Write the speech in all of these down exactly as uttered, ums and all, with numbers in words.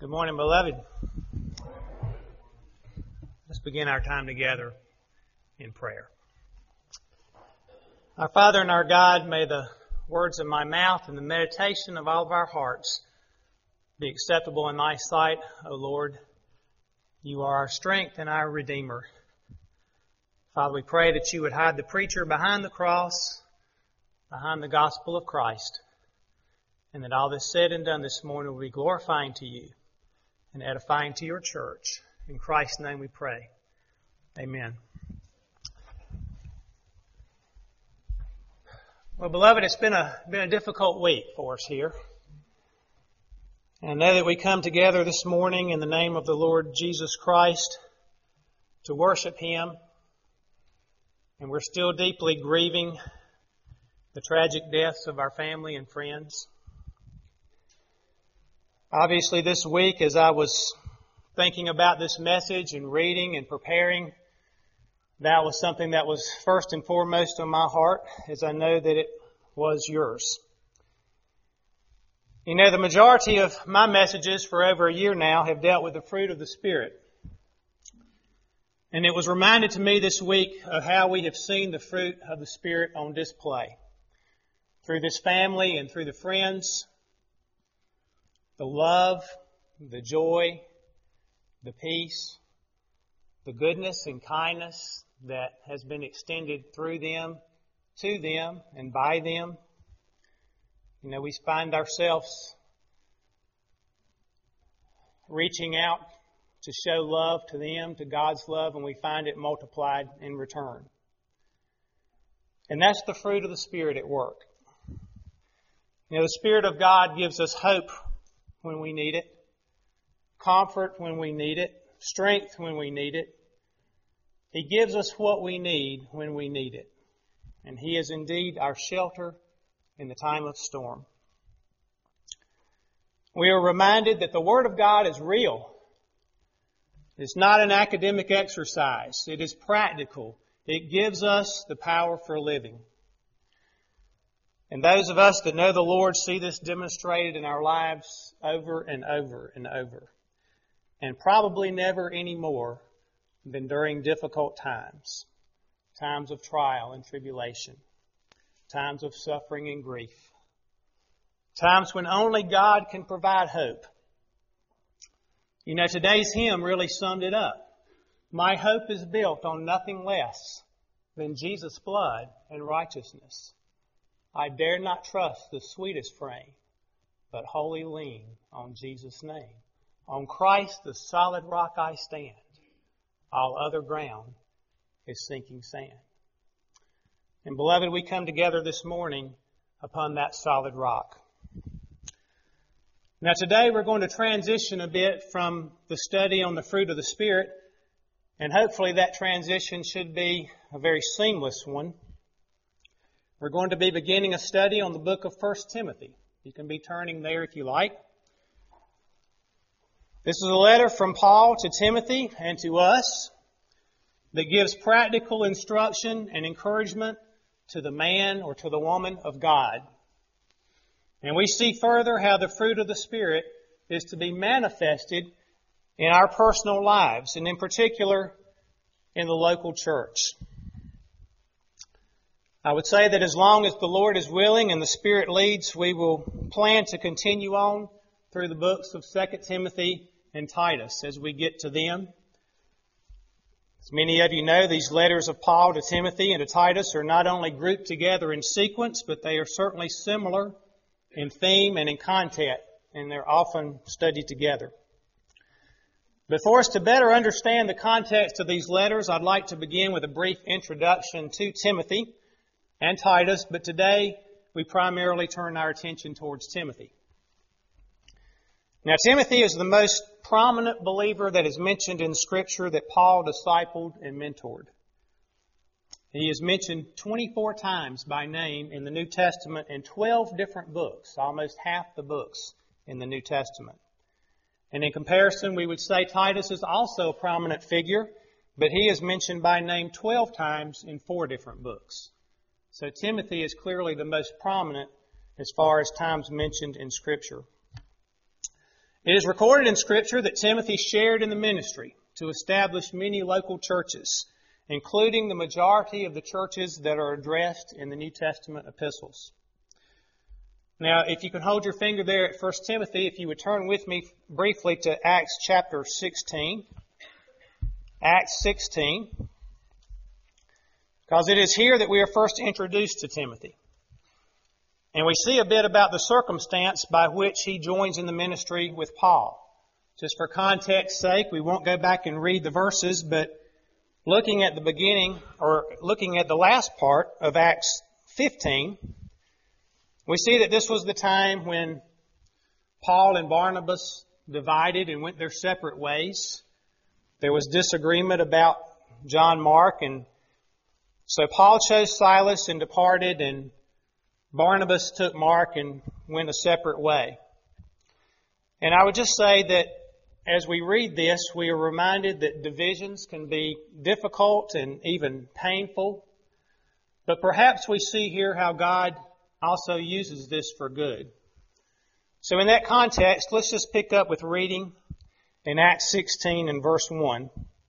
Good morning, beloved. Let's begin our time together in prayer. Our Father and our God, may the words of my mouth and the meditation of all of our hearts be acceptable in thy sight, O Lord. You are our strength and our Redeemer. Father, we pray that you would hide the preacher behind the cross, behind the gospel of Christ, and that all that's said and done this morning will be glorifying to you and edifying to your church. In Christ's name we pray. Amen. Well, beloved, it's been a been a difficult week for us here. And I know that we come together this morning in the name of the Lord Jesus Christ to worship Him. And we're still deeply grieving the tragic deaths of our family and friends. Obviously, this week, as I was thinking about this message and reading and preparing, that was something that was first and foremost on my heart, as I know that it was yours. You know, the majority of my messages for over a year now have dealt with the fruit of the Spirit. And it was reminded to me this week of how we have seen the fruit of the Spirit on display through this family and through the friends. The love, the joy, the peace, the goodness and kindness that has been extended through them, to them, and by them. You know, we find ourselves reaching out to show love to them, to God's love, and we find it multiplied in return. And that's the fruit of the Spirit at work. You know, the Spirit of God gives us hope when we need it, comfort when we need it, strength when we need it. He gives us what we need when we need it. And He is indeed our shelter in the time of storm. We are reminded that the Word of God is real. It's not an academic exercise. It is practical. It gives us the power for living. And those of us that know the Lord see this demonstrated in our lives over and over and over. And probably never any more than during difficult times. Times of trial and tribulation. Times of suffering and grief. Times when only God can provide hope. You know, today's hymn really summed it up. My hope is built on nothing less than Jesus' blood and righteousness. I dare not trust the sweetest frame, but wholly lean on Jesus' name. On Christ, the solid rock I stand. All other ground is sinking sand. And beloved, we come together this morning upon that solid rock. Now today we're going to transition a bit from the study on the fruit of the Spirit, and hopefully that transition should be a very seamless one. We're going to be beginning a study on the book of First Timothy. You can be turning there if you like. This is a letter from Paul to Timothy and to us that gives practical instruction and encouragement to the man or to the woman of God. And we see further how the fruit of the Spirit is to be manifested in our personal lives, and in particular in the local church. I would say that as long as the Lord is willing and the Spirit leads, we will plan to continue on through the books of Second Timothy and Titus as we get to them. As many of you know, these letters of Paul to Timothy and to Titus are not only grouped together in sequence, but they are certainly similar in theme and in content, and they're often studied together. But for us to better understand the context of these letters, I'd like to begin with a brief introduction to Timothy and Titus, but today we primarily turn our attention towards Timothy. Now, Timothy is the most prominent believer that is mentioned in Scripture that Paul discipled and mentored. He is mentioned twenty-four times by name in the New Testament in twelve different books, almost half the books in the New Testament. And in comparison, we would say Titus is also a prominent figure, but he is mentioned by name twelve times in four different books. So Timothy is clearly the most prominent as far as times mentioned in Scripture. It is recorded in Scripture that Timothy shared in the ministry to establish many local churches, including the majority of the churches that are addressed in the New Testament epistles. Now, if you can hold your finger there at First Timothy, if you would turn with me briefly to Acts chapter sixteen. Acts sixteen. Because it is here that we are first introduced to Timothy. And we see a bit about the circumstance by which he joins in the ministry with Paul. Just for context's sake, we won't go back and read the verses, but looking at the beginning, or looking at the last part of Acts fifteen, we see that this was the time when Paul and Barnabas divided and went their separate ways. There was disagreement about John Mark, and so Paul chose Silas and departed, and Barnabas took Mark and went a separate way. And I would just say that as we read this, we are reminded that divisions can be difficult and even painful, but perhaps we see here how God also uses this for good. So in that context, let's just pick up with reading in Acts sixteen and verse one.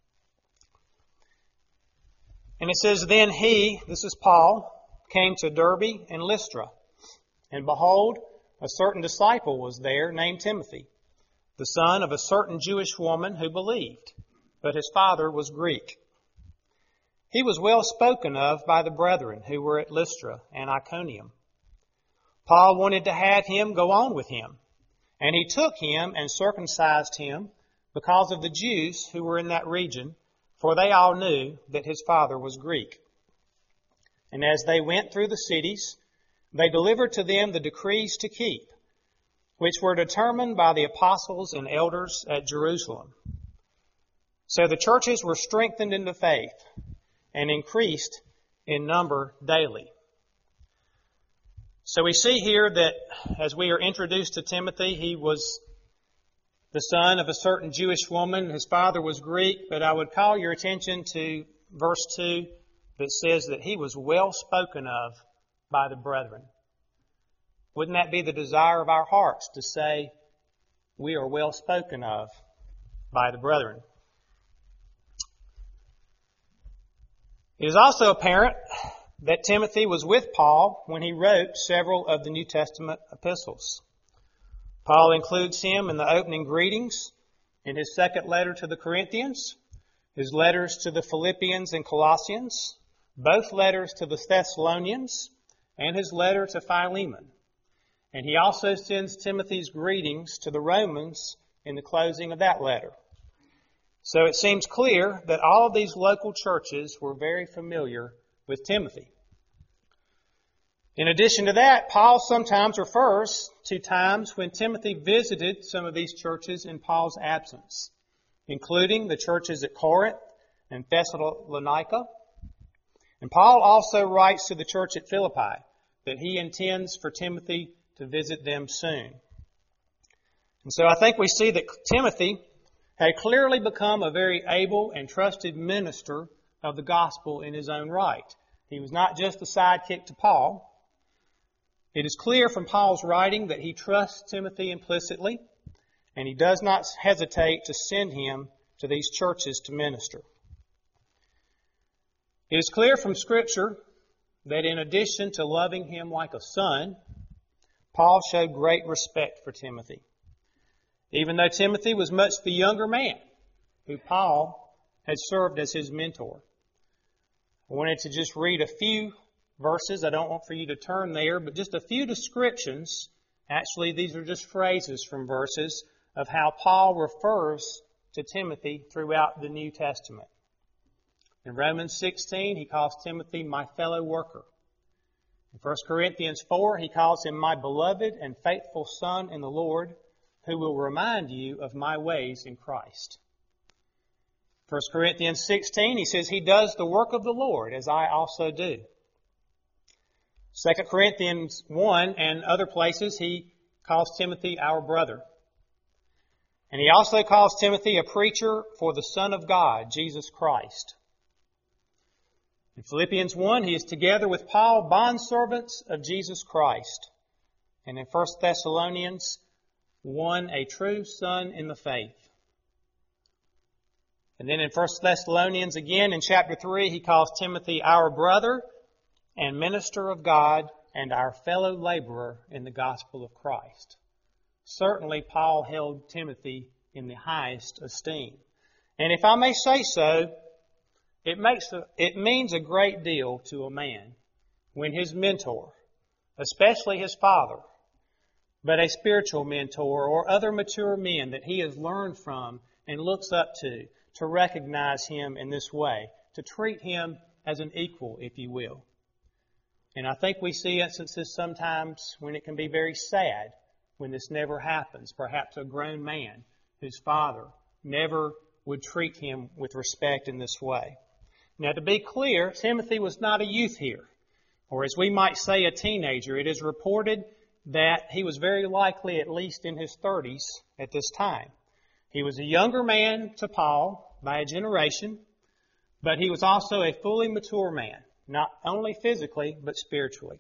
And it says, Then he, this is Paul, came to Derbe and Lystra. And behold, a certain disciple was there named Timothy, the son of a certain Jewish woman who believed, but his father was Greek. He was well spoken of by the brethren who were at Lystra and Iconium. Paul wanted to have him go on with him, and he took him and circumcised him because of the Jews who were in that region, for they all knew that his father was Greek. And as they went through the cities, they delivered to them the decrees to keep, which were determined by the apostles and elders at Jerusalem. So the churches were strengthened in the faith and increased in number daily. So we see here that as we are introduced to Timothy, he was the son of a certain Jewish woman. His father was Greek, but I would call your attention to verse two that says that he was well spoken of by the brethren. Wouldn't that be the desire of our hearts to say we are well spoken of by the brethren? It is also apparent that Timothy was with Paul when he wrote several of the New Testament epistles. Paul includes him in the opening greetings, in his second letter to the Corinthians, his letters to the Philippians and Colossians, both letters to the Thessalonians, and his letter to Philemon. And he also sends Timothy's greetings to the Romans in the closing of that letter. So it seems clear that all of these local churches were very familiar with Timothy. In addition to that, Paul sometimes refers to times when Timothy visited some of these churches in Paul's absence, including the churches at Corinth and Thessalonica. And Paul also writes to the church at Philippi that he intends for Timothy to visit them soon. And so I think we see that Timothy had clearly become a very able and trusted minister of the gospel in his own right. He was not just a sidekick to Paul. It is clear from Paul's writing that he trusts Timothy implicitly, and he does not hesitate to send him to these churches to minister. It is clear from Scripture that in addition to loving him like a son, Paul showed great respect for Timothy, even though Timothy was much the younger man who Paul had served as his mentor. I wanted to just read a few verses. I don't want for you to turn there, but just a few descriptions. Actually, these are just phrases from verses of how Paul refers to Timothy throughout the New Testament. In Romans sixteen, he calls Timothy my fellow worker. In First Corinthians four, he calls him my beloved and faithful son in the Lord, who will remind you of my ways in Christ. First Corinthians sixteen, he says, he does the work of the Lord, as I also do. Second Corinthians one and other places, he calls Timothy our brother. And he also calls Timothy a preacher for the Son of God, Jesus Christ. In Philippians one, he is together with Paul, bondservants of Jesus Christ. And in First Thessalonians, one a true son in the faith. And then in First Thessalonians again in chapter three, he calls Timothy our brother and minister of God and our fellow laborer in the gospel of Christ. Certainly Paul held Timothy in the highest esteem. And if I may say so, it makes a, it means a great deal to a man when his mentor, especially his father, but a spiritual mentor or other mature men that he has learned from and looks up to, to recognize him in this way, to treat him as an equal, if you will. And I think we see instances sometimes when it can be very sad when this never happens. Perhaps a grown man whose father never would treat him with respect in this way. Now, to be clear, Timothy was not a youth here, or as we might say, a teenager. It is reported that he was very likely at least in his thirties at this time. He was a younger man to Paul by a generation, but he was also a fully mature man, not only physically, but spiritually.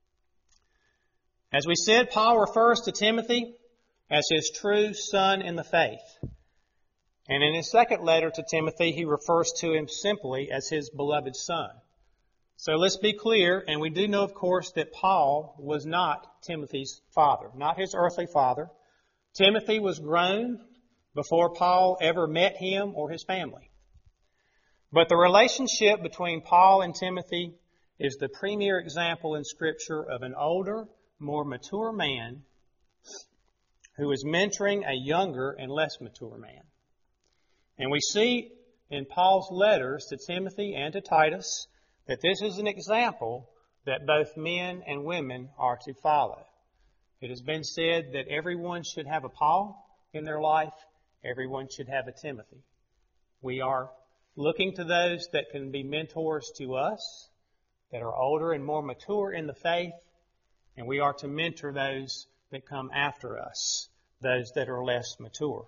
As we said, Paul refers to Timothy as his true son in the faith. And in his second letter to Timothy, he refers to him simply as his beloved son. So let's be clear, and we do know, of course, that Paul was not Timothy's father, not his earthly father. Timothy was grown before Paul ever met him or his family. But the relationship between Paul and Timothy is the premier example in Scripture of an older, more mature man who is mentoring a younger and less mature man. And we see in Paul's letters to Timothy and to Titus that this is an example that both men and women are to follow. It has been said that everyone should have a Paul in their life, everyone should have a Timothy. We are looking to those that can be mentors to us, that are older and more mature in the faith, and we are to mentor those that come after us, those that are less mature.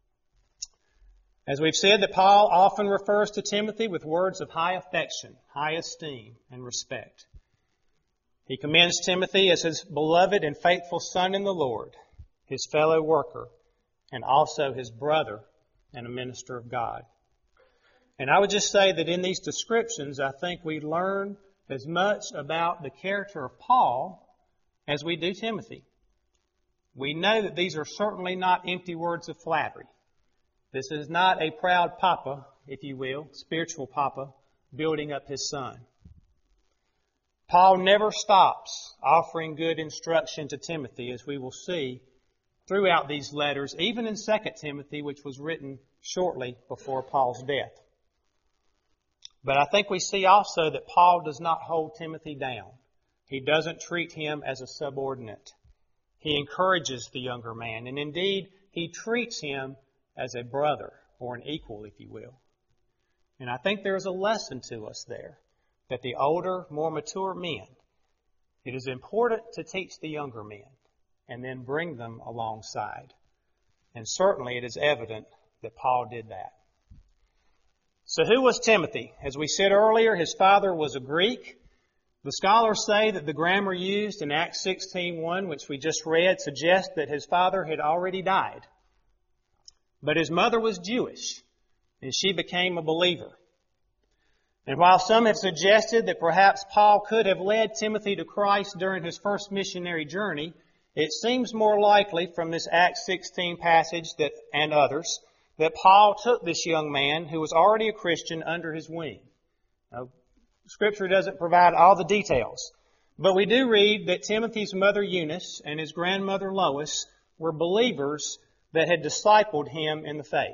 As we've said, that Paul often refers to Timothy with words of high affection, high esteem, and respect. He commends Timothy as his beloved and faithful son in the Lord, his fellow worker, and also his brother and a minister of God. And I would just say that in these descriptions, I think we learn as much about the character of Paul as we do Timothy. We know that these are certainly not empty words of flattery. This is not a proud papa, if you will, spiritual papa, building up his son. Paul never stops offering good instruction to Timothy, as we will see throughout these letters, even in Second Timothy, which was written shortly before Paul's death. But I think we see also that Paul does not hold Timothy down. He doesn't treat him as a subordinate. He encourages the younger man, and indeed, he treats him as a brother, or an equal, if you will. And I think there is a lesson to us there, that the older, more mature men, it is important to teach the younger men, and then bring them alongside. And certainly it is evident that Paul did that. So who was Timothy? As we said earlier, his father was a Greek. The scholars say that the grammar used in Acts sixteen one, which we just read, suggests that his father had already died. But his mother was Jewish, and she became a believer. And while some have suggested that perhaps Paul could have led Timothy to Christ during his first missionary journey, it seems more likely from this Acts sixteen passage that, and others, that Paul took this young man who was already a Christian under his wing. Now, Scripture doesn't provide all the details, but we do read that Timothy's mother Eunice and his grandmother Lois were believers that had discipled him in the faith.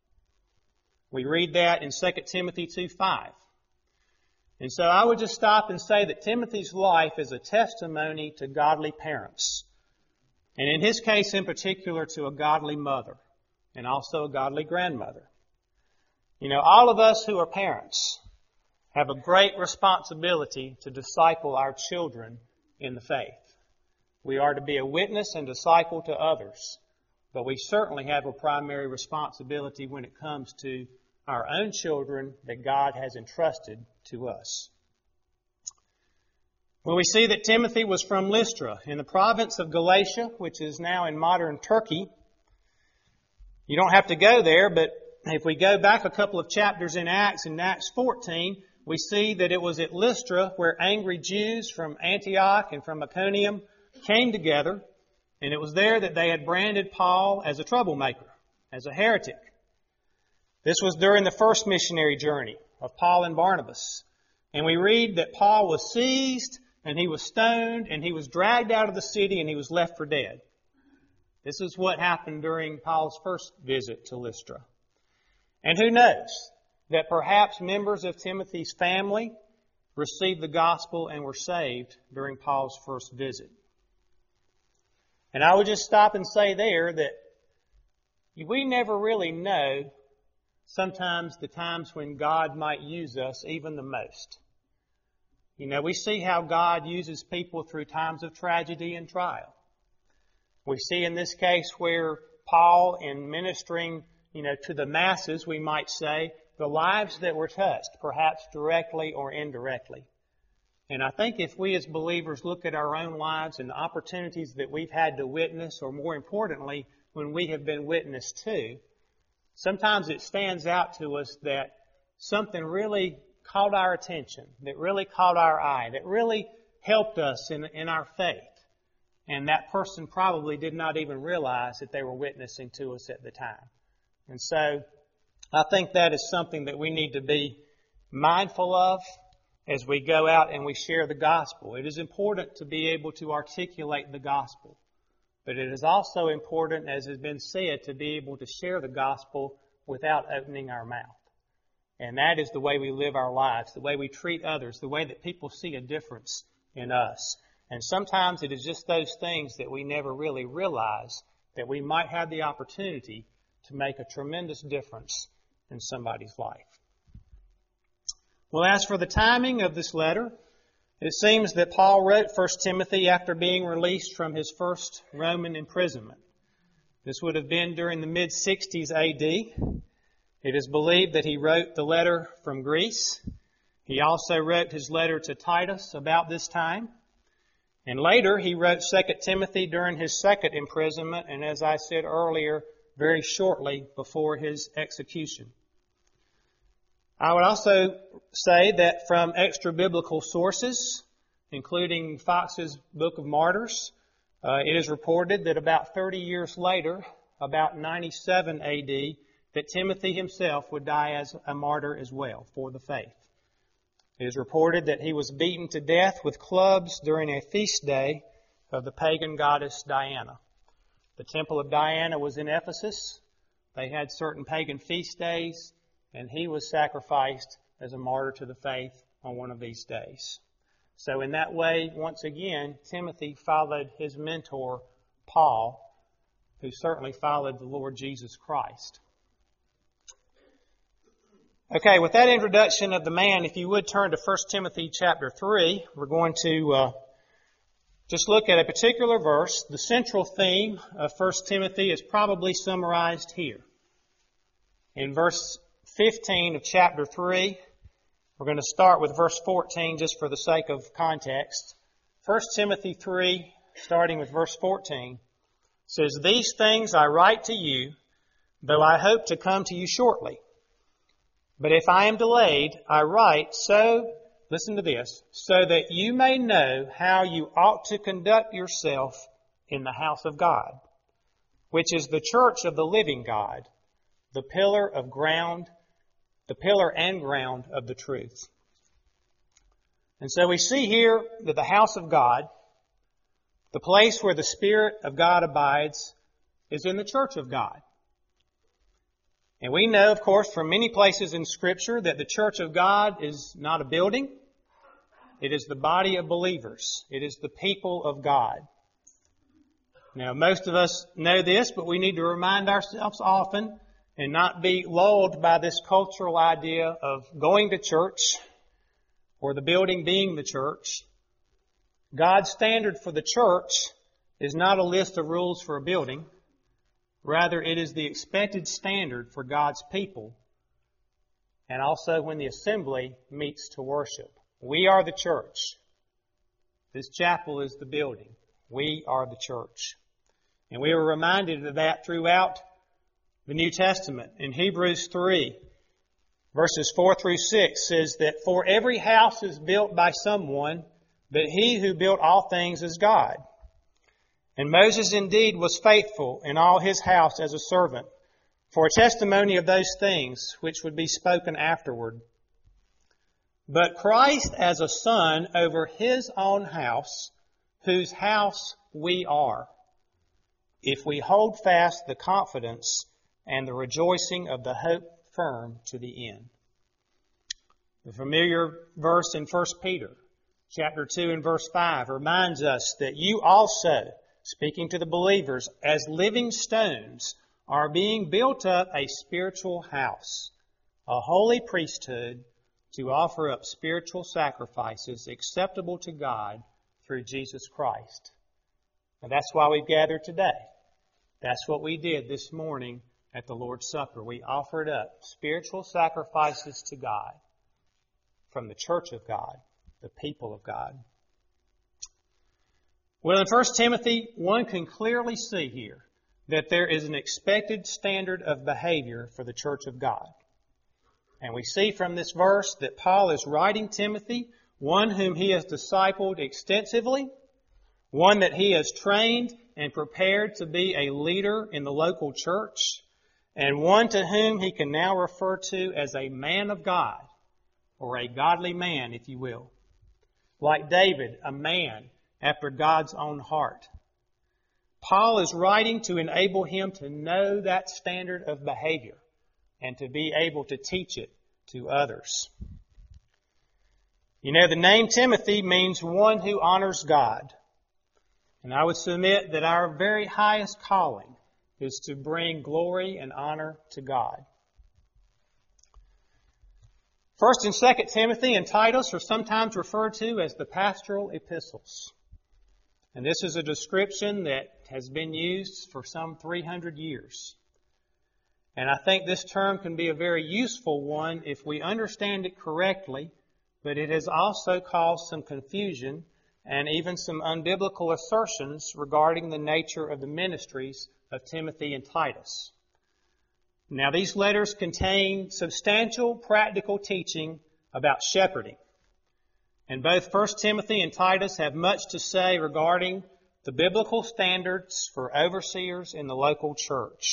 We read that in Second Timothy two five. And so I would just stop and say that Timothy's life is a testimony to godly parents. And in his case in particular, to a godly mother and also a godly grandmother. You know, all of us who are parents have a great responsibility to disciple our children in the faith. We are to be a witness and disciple to others. But we certainly have a primary responsibility when it comes to our own children that God has entrusted to us. Well, we see that Timothy was from Lystra in the province of Galatia, which is now in modern Turkey. You don't have to go there, but if we go back a couple of chapters in Acts, in Acts fourteen, we see that it was at Lystra where angry Jews from Antioch and from Iconium came together, and it was there that they had branded Paul as a troublemaker, as a heretic. This was during the first missionary journey of Paul and Barnabas. And we read that Paul was seized, and he was stoned, and he was dragged out of the city, and he was left for dead. This is what happened during Paul's first visit to Lystra. And who knows that perhaps members of Timothy's family received the gospel and were saved during Paul's first visit. And I would just stop and say there that we never really know sometimes the times when God might use us even the most. You know, we see how God uses people through times of tragedy and trial. We see in this case where Paul, in ministering, you know, to the masses, we might say, the lives that were touched, perhaps directly or indirectly. And I think if we as believers look at our own lives and the opportunities that we've had to witness, or more importantly, when we have been witnessed to, sometimes it stands out to us that something really caught our attention, that really caught our eye, that really helped us in, in our faith. And that person probably did not even realize that they were witnessing to us at the time. And so I think that is something that we need to be mindful of as we go out and we share the gospel. It is important to be able to articulate the gospel. But it is also important, as has been said, to be able to share the gospel without opening our mouth. And that is the way we live our lives, the way we treat others, the way that people see a difference in us. And sometimes it is just those things that we never really realize that we might have the opportunity to make a tremendous difference in somebody's life. Well, as for the timing of this letter, it seems that Paul wrote First Timothy after being released from his first Roman imprisonment. This would have been during the mid-sixties A D. It is believed that he wrote the letter from Greece. He also wrote his letter to Titus about this time. And later he wrote Second Timothy during his second imprisonment, and as I said earlier, very shortly before his execution. I would also say that from extra-biblical sources, including Fox's Book of Martyrs, uh, it is reported that about thirty years later, about ninety-seven A D, that Timothy himself would die as a martyr as well for the faith. It is reported that he was beaten to death with clubs during a feast day of the pagan goddess Diana. The temple of Diana was in Ephesus. They had certain pagan feast days, and he was sacrificed as a martyr to the faith on one of these days. So in that way, once again, Timothy followed his mentor, Paul, who certainly followed the Lord Jesus Christ. Okay, with that introduction of the man, if you would turn to First Timothy chapter three, we're going to uh, just look at a particular verse. The central theme of First Timothy is probably summarized here. In verse fifteen of chapter three, we're going to start with verse fourteen just for the sake of context. First Timothy three, starting with verse fourteen, says, "These things I write to you, though I hope to come to you shortly. But if I am delayed, I write so," listen to this, "so that you may know how you ought to conduct yourself in the house of God, which is the church of the living God, the pillar of ground, the pillar and ground of the truth." And so we see here that the house of God, the place where the Spirit of God abides, is in the church of God. And we know, of course, from many places in Scripture that the church of God is not a building. It is the body of believers. It is the people of God. Now, most of us know this, but we need to remind ourselves often and not be lulled by this cultural idea of going to church or the building being the church. God's standard for the church is not a list of rules for a building. Rather, it is the expected standard for God's people, and also when the assembly meets to worship. We are the church. This chapel is the building. We are the church. And we are reminded of that throughout the New Testament. In Hebrews three, verses four through six says that for every house is built by someone, but he who built all things is God. And Moses indeed was faithful in all his house as a servant, for a testimony of those things which would be spoken afterward. But Christ as a son over his own house, whose house we are, if we hold fast the confidence and the rejoicing of the hope firm to the end. The familiar verse in First Peter, chapter two and verse five, reminds us that you also, speaking to the believers, as living stones, are being built up a spiritual house, a holy priesthood, to offer up spiritual sacrifices acceptable to God through Jesus Christ. And that's why we've gathered today. That's what we did this morning at the Lord's Supper. We offered up spiritual sacrifices to God from the church of God, the people of God. Well, in First Timothy, one can clearly see here that there is an expected standard of behavior for the church of God. And we see from this verse that Paul is writing Timothy, one whom he has discipled extensively, one that he has trained and prepared to be a leader in the local church, and one to whom he can now refer to as a man of God, or a godly man, if you will. Like David, a man after God's own heart. Paul is writing to enable him to know that standard of behavior and to be able to teach it to others. You know, the name Timothy means one who honors God. And I would submit that our very highest calling is to bring glory and honor to God. First and Second Timothy and Titus are sometimes referred to as the pastoral epistles. And this is a description that has been used for some three hundred years. And I think this term can be a very useful one if we understand it correctly, but it has also caused some confusion and even some unbiblical assertions regarding the nature of the ministries of Timothy and Titus. Now, these letters contain substantial practical teaching about shepherding. And both First Timothy and Titus have much to say regarding the biblical standards for overseers in the local church.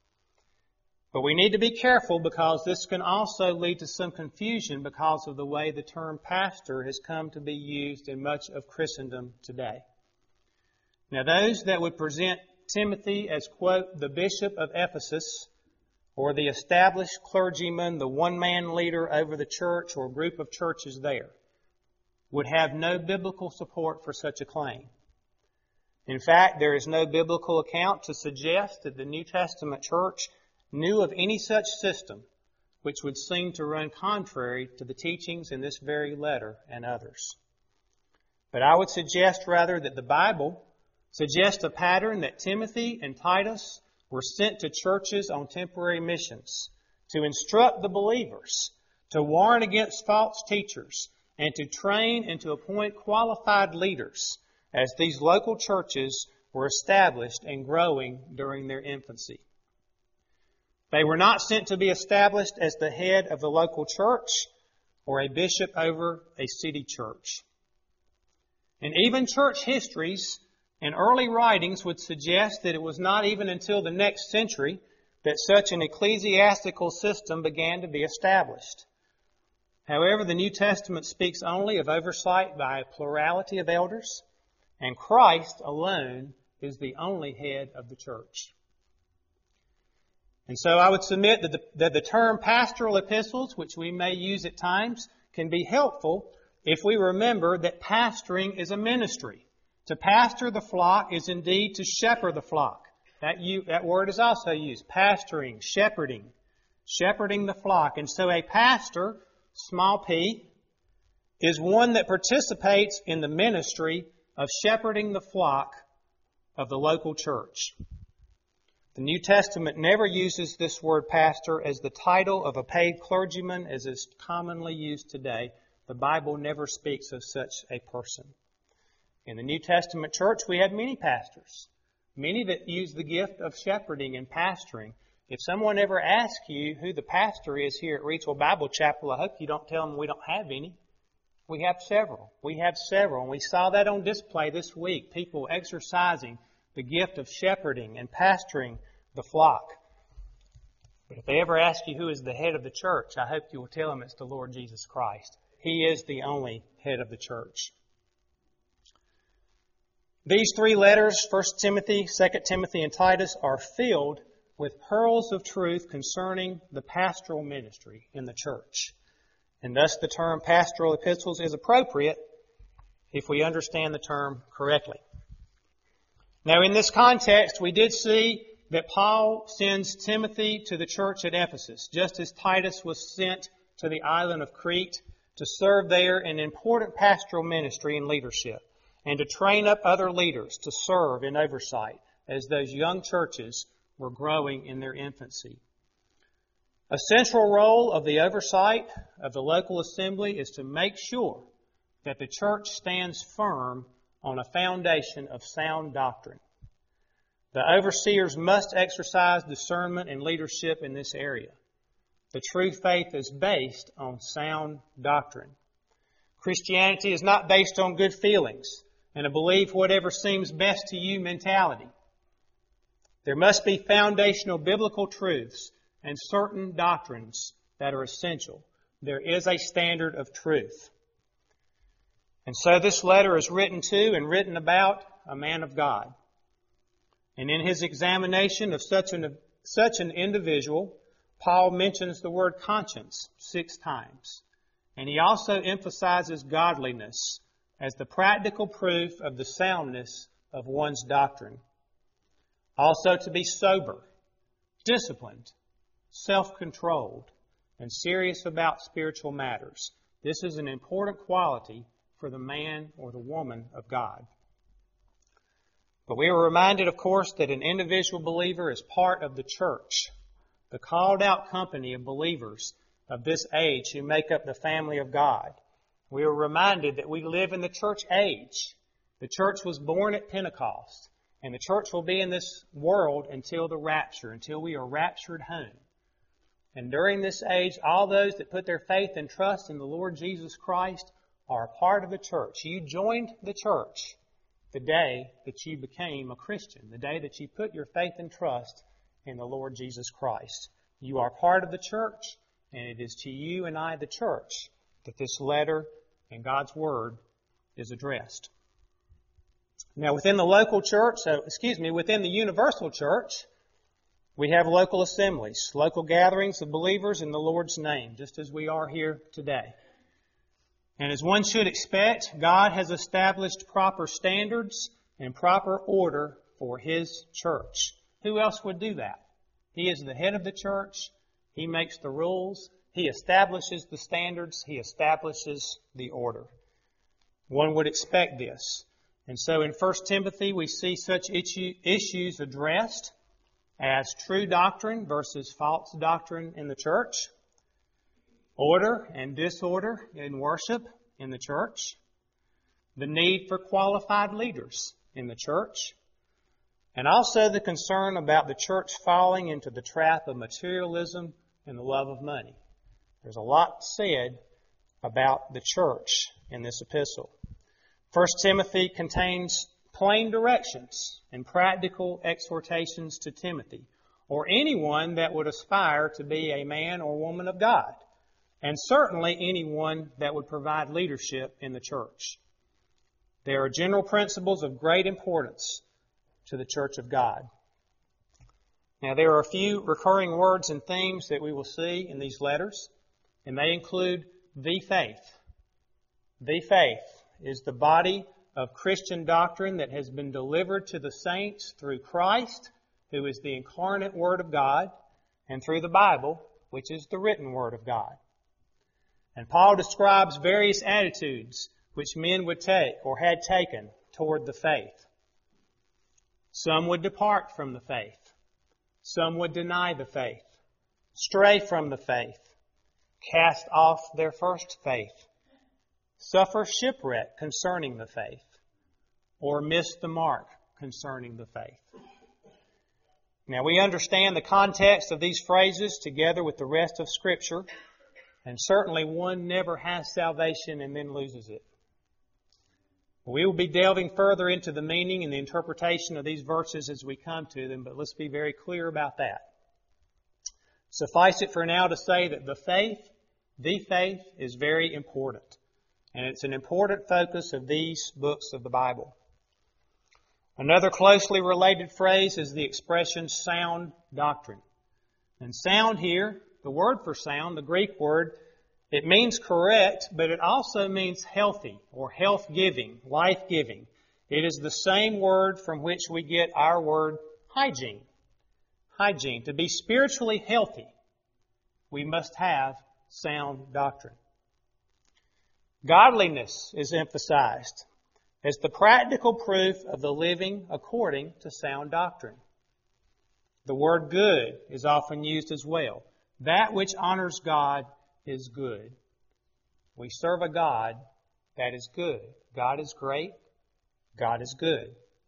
But we need to be careful because this can also lead to some confusion because of the way the term pastor has come to be used in much of Christendom today. Now, those that would present Timothy as, quote, the bishop of Ephesus, or the established clergyman, the one-man leader over the church or group of churches there, would have no biblical support for such a claim. In fact, there is no biblical account to suggest that the New Testament church knew of any such system which would seem to run contrary to the teachings in this very letter and others. But I would suggest rather that the Bible suggests a pattern that Timothy and Titus were sent to churches on temporary missions to instruct the believers, to warn against false teachers, and to train and to appoint qualified leaders as these local churches were established and growing during their infancy. They were not sent to be established as the head of the local church or a bishop over a city church. And even church histories and early writings would suggest that it was not even until the next century that such an ecclesiastical system began to be established. However, the New Testament speaks only of oversight by a plurality of elders, and Christ alone is the only head of the church. And so I would submit that the, that the term pastoral epistles, which we may use at times, can be helpful if we remember that pastoring is a ministry. To pastor the flock is indeed to shepherd the flock. That, you, that word is also used. Pastoring, shepherding, shepherding the flock. And so a pastor, small p, is one that participates in the ministry of shepherding the flock of the local church. The New Testament never uses this word pastor as the title of a paid clergyman as is commonly used today. The Bible never speaks of such a person. In the New Testament church, we have many pastors, many that use the gift of shepherding and pastoring. If someone ever asks you who the pastor is here at Reidsville Bible Chapel, I hope you don't tell them we don't have any. We have several. We have several. And we saw that on display this week. People exercising the gift of shepherding and pastoring the flock. But if they ever ask you who is the head of the church, I hope you will tell them it's the Lord Jesus Christ. He is the only head of the church. These three letters, First Timothy, Second Timothy, and Titus, are filled with pearls of truth concerning the pastoral ministry in the church. And thus the term pastoral epistles is appropriate if we understand the term correctly. Now in this context, we did see that Paul sends Timothy to the church at Ephesus, just as Titus was sent to the island of Crete to serve there in important pastoral ministry and leadership, and to train up other leaders to serve in oversight as those young churches were growing in their infancy. A central role of the oversight of the local assembly is to make sure that the church stands firm on a foundation of sound doctrine. The overseers must exercise discernment and leadership in this area. The true faith is based on sound doctrine. Christianity is not based on good feelings and a believe whatever seems best to you mentality. There must be foundational biblical truths and certain doctrines that are essential. There is a standard of truth. And so this letter is written to and written about a man of God. And in his examination of such an, such an individual, Paul mentions the word conscience six times. And he also emphasizes godliness as the practical proof of the soundness of one's doctrine. Also to be sober, disciplined, self-controlled, and serious about spiritual matters. This is an important quality for the man or the woman of God. But we are reminded, of course, that an individual believer is part of the church, the called-out company of believers of this age who make up the family of God. We are reminded that we live in the church age. The church was born at Pentecost, and the church will be in this world until the rapture, until we are raptured home. And during this age, all those that put their faith and trust in the Lord Jesus Christ are a part of the church. You joined the church the day that you became a Christian, the day that you put your faith and trust in the Lord Jesus Christ. You are part of the church, and it is to you and I, the church, that this letter and God's Word is addressed. Now, within the local church, so, excuse me, within the universal church, we have local assemblies, local gatherings of believers in the Lord's name, just as we are here today. And as one should expect, God has established proper standards and proper order for His church. Who else would do that? He is the head of the church. He makes the rules. He establishes the standards. He establishes the order. One would expect this. And so in First Timothy, we see such issue, issues addressed as true doctrine versus false doctrine in the church, order and disorder in worship in the church, the need for qualified leaders in the church, and also the concern about the church falling into the trap of materialism and the love of money. There's a lot said about the church in this epistle. First Timothy contains plain directions and practical exhortations to Timothy, or anyone that would aspire to be a man or woman of God, and certainly anyone that would provide leadership in the church. There are general principles of great importance to the church of God. Now, there are a few recurring words and themes that we will see in these letters, and they include the faith. The faith is the body of Christian doctrine that has been delivered to the saints through Christ, who is the incarnate Word of God, and through the Bible, which is the written Word of God. And Paul describes various attitudes which men would take or had taken toward the faith. Some would depart from the faith. Some would deny the faith, stray from the faith, cast off their first faith, suffer shipwreck concerning the faith, or missed the mark concerning the faith. Now, we understand the context of these phrases together with the rest of Scripture, and certainly one never has salvation and then loses it. We will be delving further into the meaning and the interpretation of these verses as we come to them, but let's be very clear about that. Suffice it for now to say that the faith, the faith, is very important. And it's an important focus of these books of the Bible. Another closely related phrase is the expression sound doctrine. And sound here, the word for sound, the Greek word, it means correct, but it also means healthy or health-giving, life-giving. It is the same word from which we get our word hygiene. Hygiene. To be spiritually healthy, we must have sound doctrine. Godliness is emphasized as the practical proof of the living according to sound doctrine. The word good is often used as well. That which honors God is good. We serve a God that is good. God is great. God is good.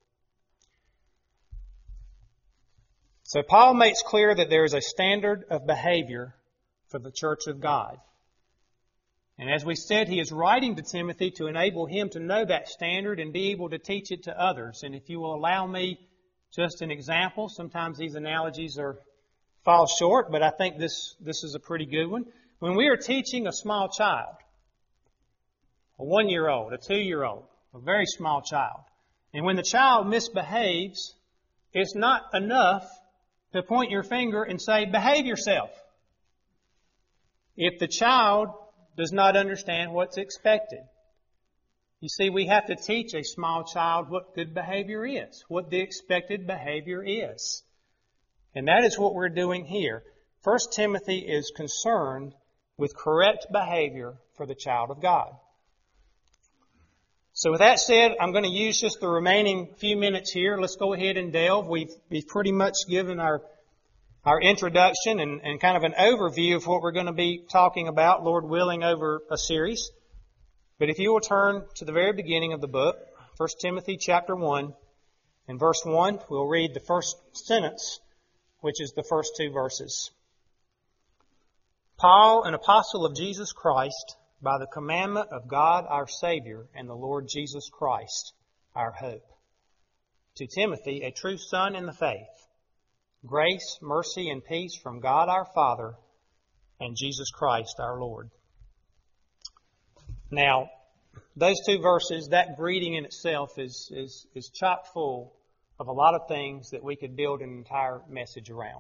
So Paul makes clear that there is a standard of behavior for the church of God. And as we said, he is writing to Timothy to enable him to know that standard and be able to teach it to others. And if you will allow me just an example, sometimes these analogies are fall short, but I think this, this is a pretty good one. When we are teaching a small child, a one-year-old, a two-year-old, a very small child, and when the child misbehaves, it's not enough to point your finger and say, behave yourself. If the child does not understand what's expected. You see, we have to teach a small child what good behavior is, what the expected behavior is. And that is what we're doing here. First Timothy is concerned with correct behavior for the child of God. So with that said, I'm going to use just the remaining few minutes here. Let's go ahead and delve. We've, we've pretty much given our our introduction and, and kind of an overview of what we're going to be talking about, Lord willing, over a series. But if you will turn to the very beginning of the book, First Timothy chapter one, in verse one, we'll read the first sentence, which is the first two verses. Paul, an apostle of Jesus Christ, by the commandment of God our Savior and the Lord Jesus Christ, our hope. To Timothy, a true son in the faith, grace, mercy, and peace from God our Father and Jesus Christ our Lord. Now, those two verses, that greeting in itself is, is, is chock full of a lot of things that we could build an entire message around.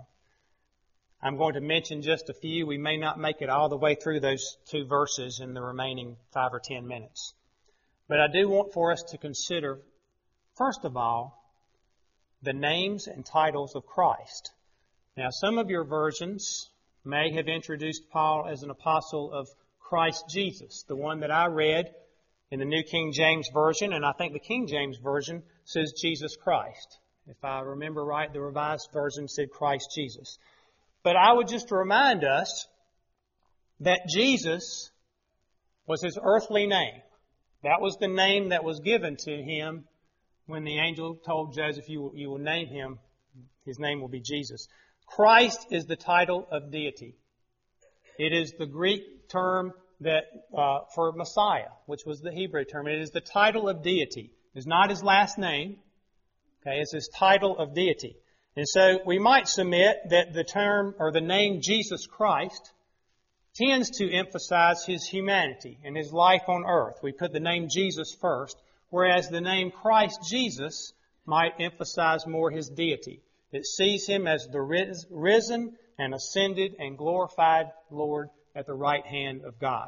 I'm going to mention just a few. We may not make it all the way through those two verses in the remaining five or ten minutes. But I do want for us to consider, first of all, the names and titles of Christ. Now, some of your versions may have introduced Paul as an apostle of Christ Jesus, the one that I read in the New King James Version, and I think the King James Version says Jesus Christ. If I remember right, the Revised Version said Christ Jesus. But I would just remind us that Jesus was his earthly name. That was the name that was given to him when the angel told Joseph, you will, you will name him, his name will be Jesus. Christ is the title of deity. It is the Greek term that uh, for Messiah, which was the Hebrew term. It is the title of deity. It's not his last name. Okay, it's his title of deity. And so we might submit that the term or the name Jesus Christ tends to emphasize his humanity and his life on earth. We put the name Jesus first, whereas the name Christ Jesus might emphasize more his deity. It sees him as the risen and ascended and glorified Lord at the right hand of God.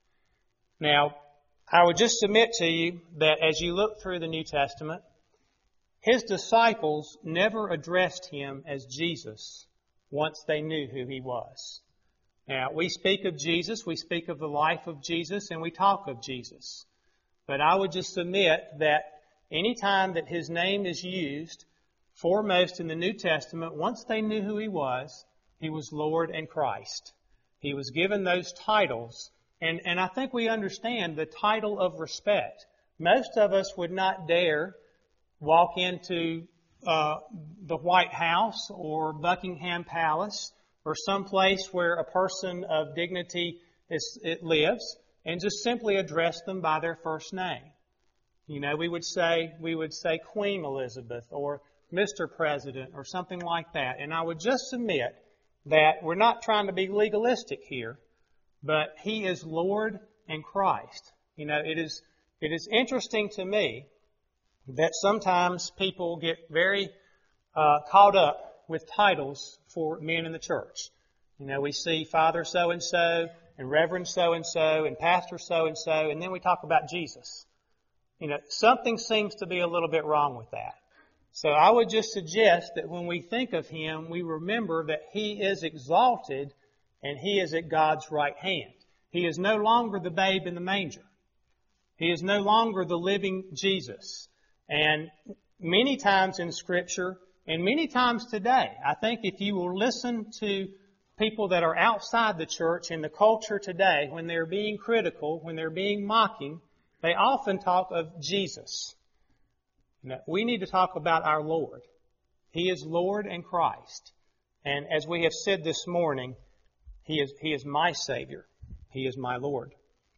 Now, I would just submit to you that as you look through the New Testament, his disciples never addressed him as Jesus once they knew who he was. Now, we speak of Jesus, we speak of the life of Jesus, and we talk of Jesus. But I would just submit that any time that his name is used, foremost in the New Testament, once they knew who he was, he was Lord and Christ. He was given those titles, and, and I think we understand the title of respect. Most of us would not dare walk into uh, the White House or Buckingham Palace or some place where a person of dignity is, it lives and just simply address them by their first name. You know, we would say, we would say Queen Elizabeth or Mister President or something like that. And I would just submit that we're not trying to be legalistic here, but He is Lord and Christ. You know, it is, it is interesting to me that sometimes people get very uh, caught up with titles for men in the church. You know, we see Father so-and-so and Reverend so-and-so and Pastor so-and-so, and then we talk about Jesus. You know, something seems to be a little bit wrong with that. So I would just suggest that when we think of Him, we remember that He is exalted and He is at God's right hand. He is no longer the babe in the manger. He is no longer the living Jesus. And many times in Scripture, and many times today, I think if you will listen to people that are outside the church in the culture today, when they're being critical, when they're being mocking, they often talk of Jesus. Now, we need to talk about our Lord. He is Lord and Christ. And as we have said this morning, He is, He is my Savior. He is my Lord.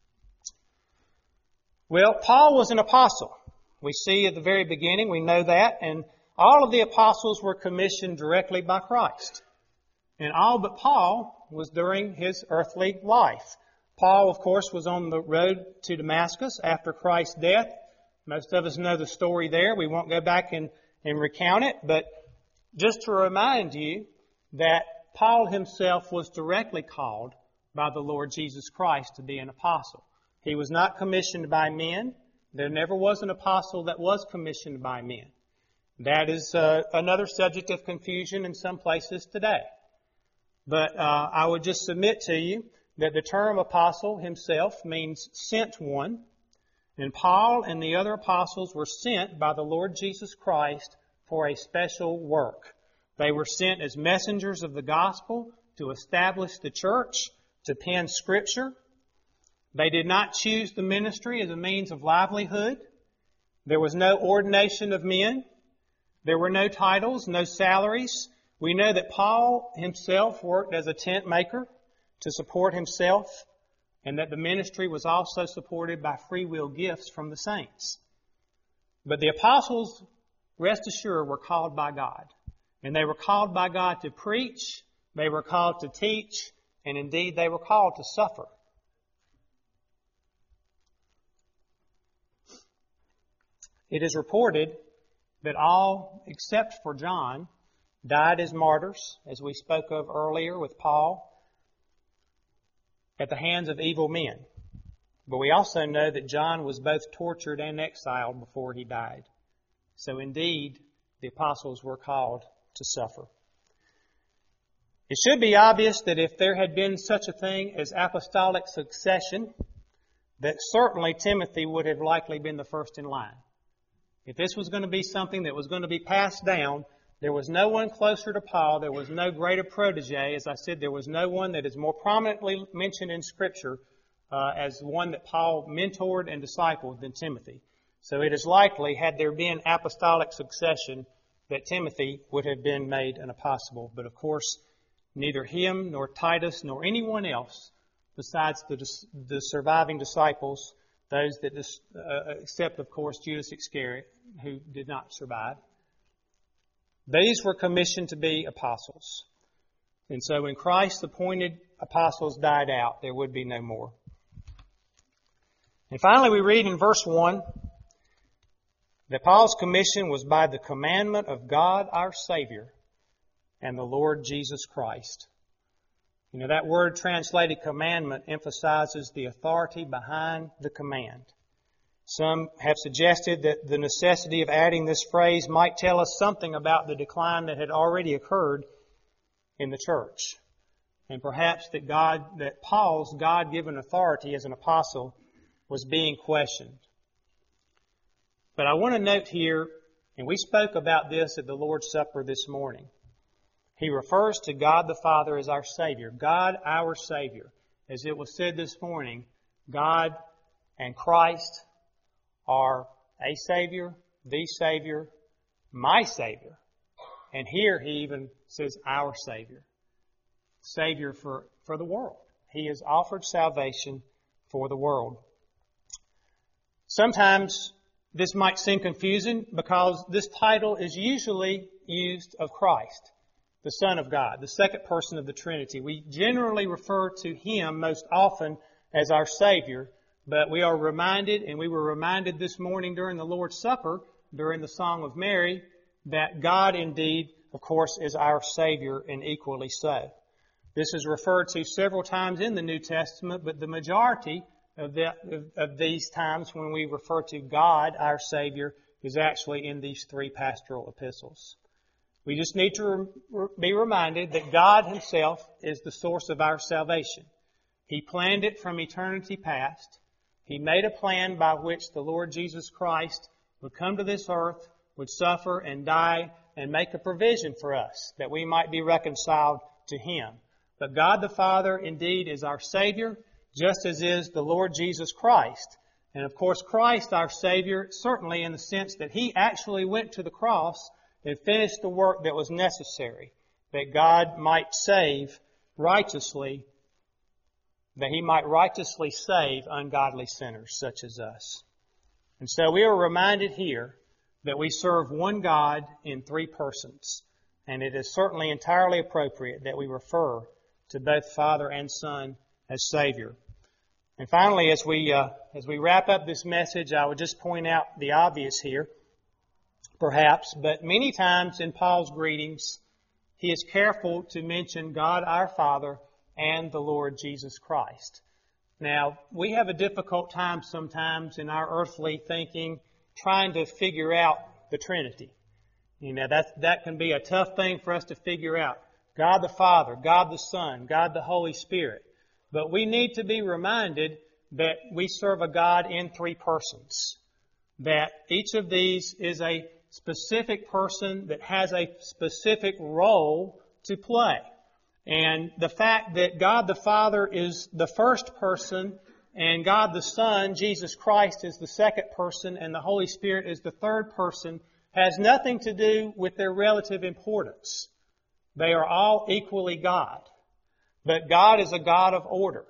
Well, Paul was an apostle. We see at the very beginning, we know that, and all of the apostles were commissioned directly by Christ. And all but Paul was during his earthly life. Paul, of course, was on the road to Damascus after Christ's death. Most of us know the story there. We won't go back and, and recount it, but just to remind you that Paul himself was directly called by the Lord Jesus Christ to be an apostle. He was not commissioned by men. There never was an apostle that was commissioned by men. That is uh, another subject of confusion in some places today. But uh, I would just submit to you that the term apostle himself means sent one. And Paul and the other apostles were sent by the Lord Jesus Christ for a special work. They were sent as messengers of the gospel to establish the church, to pen Scripture. They did not choose the ministry as a means of livelihood. There was no ordination of men. There were no titles, no salaries. We know that Paul himself worked as a tent maker to support himself, and that the ministry was also supported by free will gifts from the saints. But the apostles, rest assured, were called by God. And they were called by God to preach, they were called to teach, and indeed they were called to suffer. It is reported that all, except for John, died as martyrs, as we spoke of earlier with Paul, at the hands of evil men. But we also know that John was both tortured and exiled before he died. So indeed, the apostles were called to suffer. It should be obvious that if there had been such a thing as apostolic succession, that certainly Timothy would have likely been the first in line. If this was going to be something that was going to be passed down, there was no one closer to Paul. There was no greater protege. As I said, there was no one that is more prominently mentioned in Scripture uh, as one that Paul mentored and discipled than Timothy. So it is likely, had there been apostolic succession, that Timothy would have been made an apostle. But of course, neither him nor Titus nor anyone else, besides the, the surviving disciples, those that, uh, except of course Judas Iscariot, who did not survive, these were commissioned to be apostles. And so when Christ's appointed apostles died out, there would be no more. And finally we read in verse one that Paul's commission was by the commandment of God our Savior and the Lord Jesus Christ. You know, that word translated commandment emphasizes the authority behind the command. Some have suggested that the necessity of adding this phrase might tell us something about the decline that had already occurred in the church. And perhaps that God, that Paul's God-given authority as an apostle was being questioned. But I want to note here, and we spoke about this at the Lord's Supper this morning, he refers to God the Father as our Savior. God, our Savior. As it was said this morning, God and Christ are a Savior the Savior, my Savior. And here he even says our Savior. Savior for, for the world. He has offered salvation for the world. Sometimes this might seem confusing because this title is usually used of Christ, the Son of God, the second person of the Trinity. We generally refer to Him most often as our Savior, but we are reminded, and we were reminded this morning during the Lord's Supper, during the Song of Mary, that God indeed, of course, is our Savior and equally so. This is referred to several times in the New Testament, but the majority of, the, of, of these times when we refer to God, our Savior, is actually in these three pastoral epistles. We just need to re- be reminded that God Himself is the source of our salvation. He planned it from eternity past. He made a plan by which the Lord Jesus Christ would come to this earth, would suffer and die, and make a provision for us that we might be reconciled to Him. But God the Father indeed is our Savior, just as is the Lord Jesus Christ. And of course, Christ, our Savior, certainly in the sense that He actually went to the cross and finished the work that was necessary, that God might save righteously, that He might righteously save ungodly sinners such as us. And so we are reminded here that we serve one God in three persons. And it is certainly entirely appropriate that we refer to both Father and Son as Savior. And finally, as we uh, as we wrap up this message, I would just point out the obvious here, perhaps, but many times in Paul's greetings, he is careful to mention God our Father and the Lord Jesus Christ. Now, we have a difficult time sometimes in our earthly thinking trying to figure out the Trinity. You know, that that can be a tough thing for us to figure out. God the Father, God the Son, God the Holy Spirit. But we need to be reminded that we serve a God in three persons. That each of these is a specific person that has a specific role to play. And the fact that God the Father is the first person and God the Son, Jesus Christ, is the second person and the Holy Spirit is the third person has nothing to do with their relative importance. They are all equally God. But God is a God of order.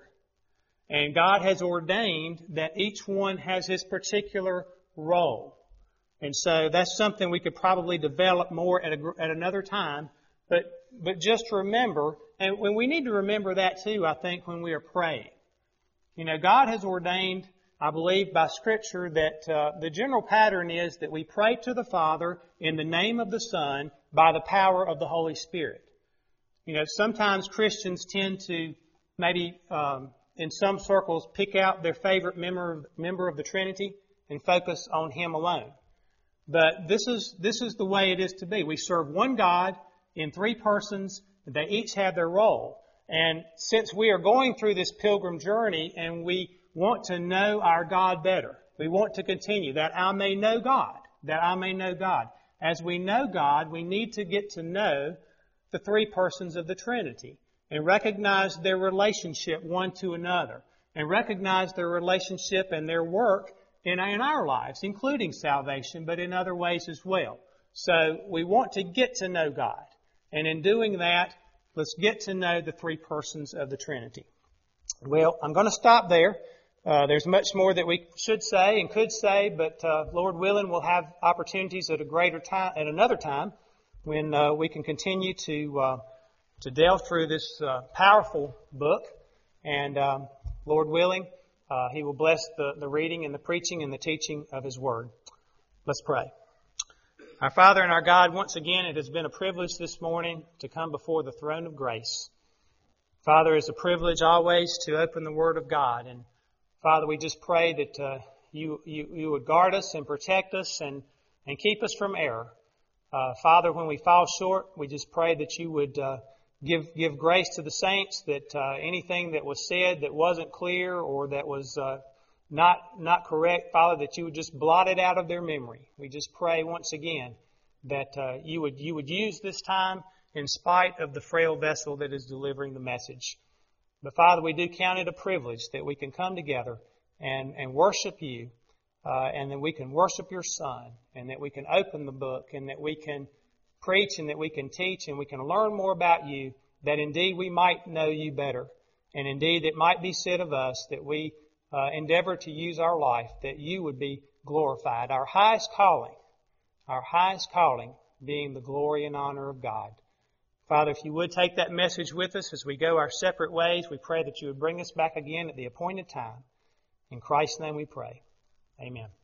And God has ordained that each one has his particular role. And so that's something we could probably develop more at, a, at another time. But, but just remember, and when we need to remember that too, I think, when we are praying. You know, God has ordained, I believe by Scripture, that uh, the general pattern is that we pray to the Father in the name of the Son by the power of the Holy Spirit. You know, sometimes Christians tend to maybe, um, in some circles, pick out their favorite member, member of the Trinity and focus on Him alone. But this is this is the way it is to be. We serve one God in three persons. They each have their role. And since we are going through this pilgrim journey and we want to know our God better, we want to continue, that I may know God, that I may know God. As we know God, we need to get to know the three persons of the Trinity and recognize their relationship one to another and recognize their relationship and their work in, in our lives, including salvation, but in other ways as well. So we want to get to know God. And in doing that, let's get to know the three persons of the Trinity. Well, I'm going to stop there. Uh, there's much more that we should say and could say, but uh, Lord willing, we'll have opportunities at a greater time, at another time, when uh, we can continue to uh, to delve through this uh, powerful book. And um, Lord willing, uh, He will bless the, the reading and the preaching and the teaching of His Word. Let's pray. Our Father and our God, once again, it has been a privilege this morning to come before the throne of grace. Father, it's a privilege always to open the Word of God. And Father, we just pray that uh, you, you you would guard us and protect us and, and keep us from error. Uh, Father, when we fall short, we just pray that you would uh, give give grace to the saints, that uh, anything that was said that wasn't clear or that was uh, not not correct, Father, that you would just blot it out of their memory. We just pray once again that uh, you would you would use this time in spite of the frail vessel that is delivering the message. But Father, we do count it a privilege that we can come together and, and worship you uh, and that we can worship your Son, and that we can open the book, and that we can preach, and that we can teach, and we can learn more about you, that indeed we might know you better. And indeed it might be said of us that we uh, endeavor to use our life, that you would be glorified. Our highest calling, our highest calling being the glory and honor of God. Father, if you would take that message with us as we go our separate ways, we pray that you would bring us back again at the appointed time. In Christ's name we pray. Amen.